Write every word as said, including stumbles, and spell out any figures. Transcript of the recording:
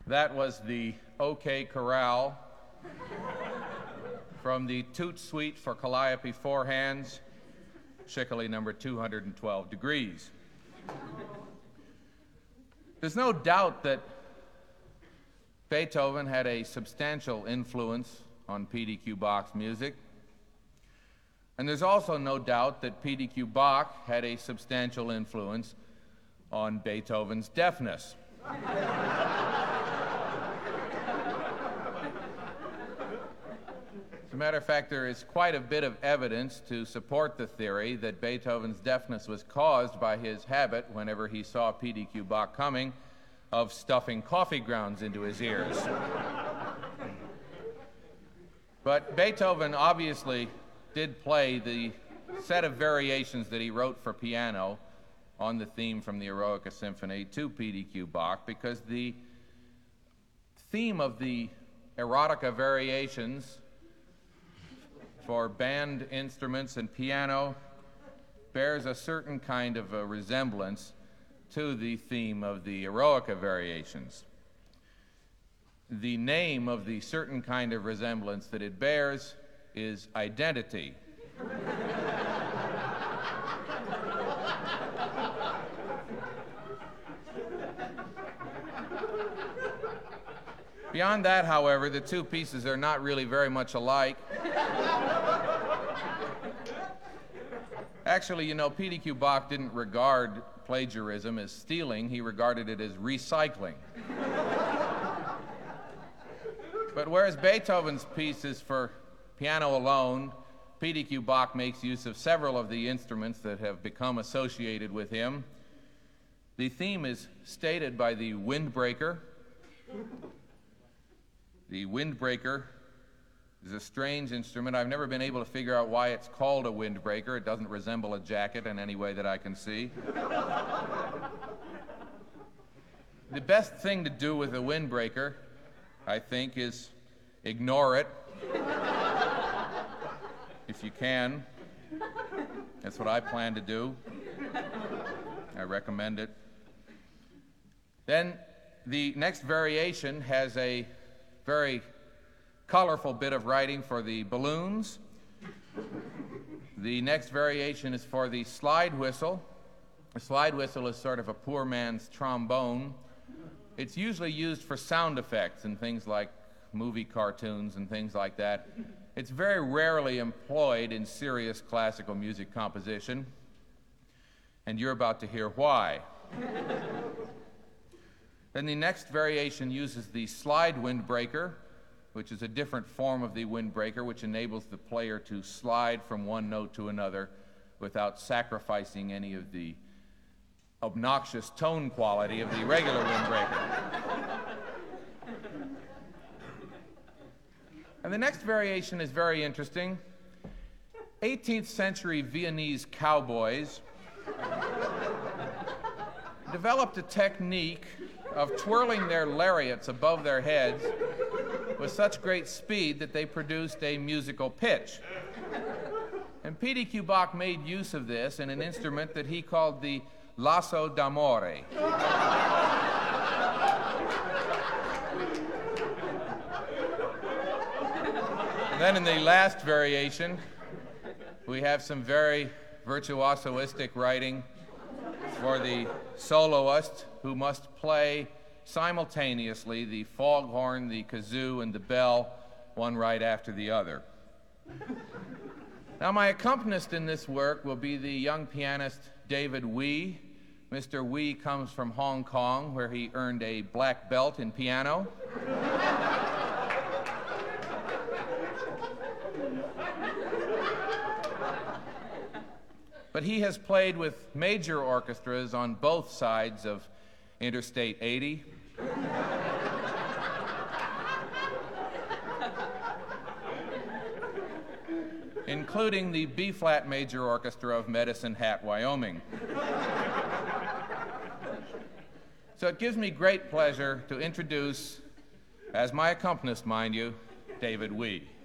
That was the OK Corral from the Toot Suite for Calliope Four Hands, Schickele number two hundred twelve degrees. There's no doubt that Beethoven had a substantial influence on P D Q Bach's music. And there's also no doubt that P D Q Bach had a substantial influence on Beethoven's deafness. As a matter of fact, there is quite a bit of evidence to support the theory that Beethoven's deafness was caused by his habit, whenever he saw P D Q Bach coming, of stuffing coffee grounds into his ears. But Beethoven obviously did play the set of variations that he wrote for piano on the theme from the Eroica Symphony to P D Q Bach, because the theme of the Erotica variations for band instruments and piano bears a certain kind of a resemblance to the theme of the Eroica variations. The name of the certain kind of resemblance that it bears is identity. Beyond that, however, the two pieces are not really very much alike. Actually, you know, P D Q Bach didn't regard plagiarism as stealing. He regarded it as recycling. But whereas Beethoven's pieces for piano alone, P D Q Bach makes use of several of the instruments that have become associated with him. The theme is stated by the windbreaker. The windbreaker is a strange instrument. I've never been able to figure out why it's called a windbreaker. It doesn't resemble a jacket in any way that I can see. The best thing to do with a windbreaker, I think, is ignore it. If you can. That's what I plan to do. I recommend it. Then the next variation has a very colorful bit of writing for the balloons. The next variation is for the slide whistle. A slide whistle is sort of a poor man's trombone. It's usually used for sound effects and things like movie cartoons and things like that. It's very rarely employed in serious classical music composition, and you're about to hear why. Then the next variation uses the slide windbreaker, which is a different form of the windbreaker, which enables the player to slide from one note to another without sacrificing any of the obnoxious tone quality of the regular windbreaker. And the next variation is very interesting. eighteenth century Viennese cowboys developed a technique of twirling their lariats above their heads with such great speed that they produced a musical pitch. And P D Q Bach made use of this in an instrument that he called the lasso d'amore. Then in the last variation, we have some very virtuosoistic writing for the soloist, who must play simultaneously the foghorn, the kazoo, and the bell, one right after the other. Now, my accompanist in this work will be the young pianist David Wee. Mister Wee comes from Hong Kong, where he earned a black belt in piano. But he has played with major orchestras on both sides of Interstate eighty. Including the B-flat major orchestra of Medicine Hat, Wyoming. So it gives me great pleasure to introduce, as my accompanist, mind you, David Wee.